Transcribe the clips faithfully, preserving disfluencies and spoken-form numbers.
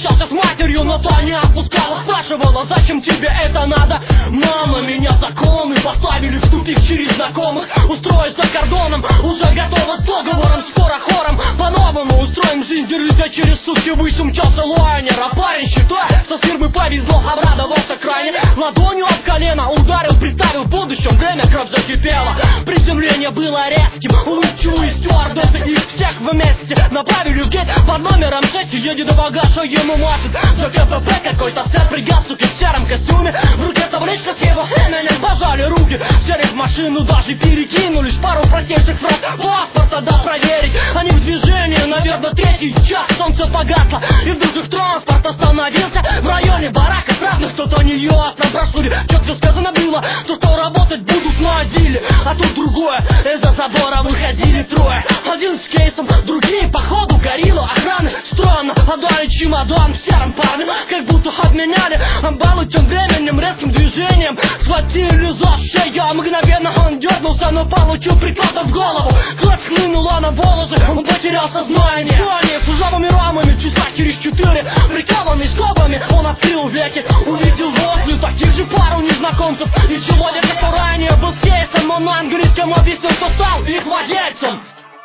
общался с матерью, но та не отпускала. Спрашивала, зачем тебе это надо? Мама, меня законы поставили в тупик через знакомых. Устроить за кордоном, уже готова с договором. Скоро хором по-новому устроим жизнь. Держись, а через сутки выше мчался лайнер. А парень, считай, со фирмы повезло, обрадовался крайне. Ладонью об колено ударил, представил в будущем время, кровь закипела. Приземление было резким, улыбчивые стюардессы их всех вместе направили в гейт под номером шесть. Едет до багажа, ему машет за КПП какой-то сэр пригас, суки, в сером костюме. В руке табличка с его именем, пожали руки. Сели в машину, даже перекинулись пару простейших фраз. Паспорта да проверить, они в движении, наверное, третий час. Солнце погасло, и вдруг их транспорт остановился в районе барака. Правда, что-то неясно, в брошюре четко сказано было, то, что работать будут на отделе. А тут другое, из-за забора выходили трое. Один с кейсом, другие походу горилла охраны. Странно, отдали чемодан в сером парне, как будто обменяли баллы. Тем временем резким движением схватили за шею. Мгновенно он дернулся, но получил прикладом в голову. Кровь хлынула на волосы, он потерял сознание. Соня с ржавыми рамами, часа через четыре, прикованный скобами, он открыл веки. Увидел возле таких же пару незнакомцев и человека, кто ранее был с кейсом. Он на английском объяснил, что стал их владельцем.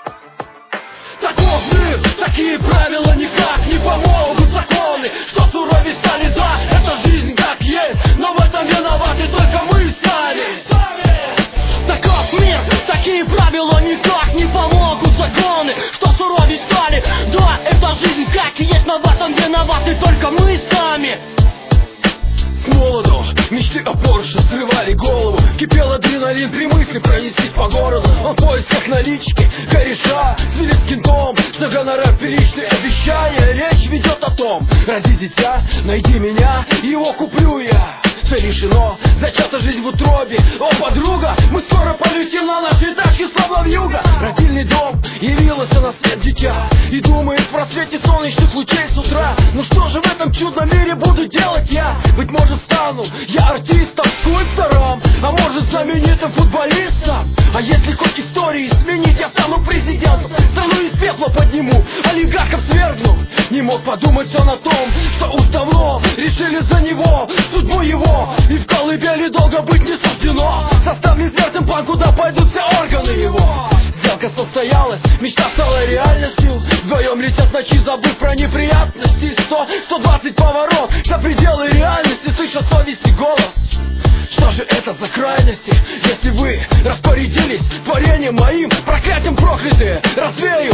Таков мир, такие правила никак не помогут законы, что суровее стали, да, это жизнь как есть, но в этом виноваты только мы сами. Таков мир, такие правила никак не помогут законы, что суровее стали, да, это жизнь как есть, но в этом виноваты только мы сами. С молоду мечты о Порше срывали голову. Кипел адреналин при мысли пронестись по городу. Он в поисках налички, кореша, свели с кентом, что гонорар приличный обещания. Речь ведет о том, роди дитя, найди меня, его куплю я. Все решено, зачата жизнь в утробе. О, подруга, мы скоро полетим на нашей тачке словно вьюга. Родильный дом, явилась на свет дитя, и думает в просвете солнечных лучей с утра. Ну что же в этом чудном мире буду делать я? Быть может стану я артистом, скульптором, а может знаменитым футболистом. А если хоть истории сменить, я стану президентом. Страну из пепла подниму, олигархов свергну. Не мог подумать он о том, что уж давно решили за него судьбу его, и в колыбели долго быть не суждено. Составлен смертным план, куда пойдут все органы его. Сделка состоялась, мечта стала реальностью. Вдвоем летят ночи, забыв про неприятности. Сто, сто двадцать поворот за пределы реальности, слыша совесть и голос. Что же это за крайности? Если вы распорядились творением моим, проклятием проклятые развею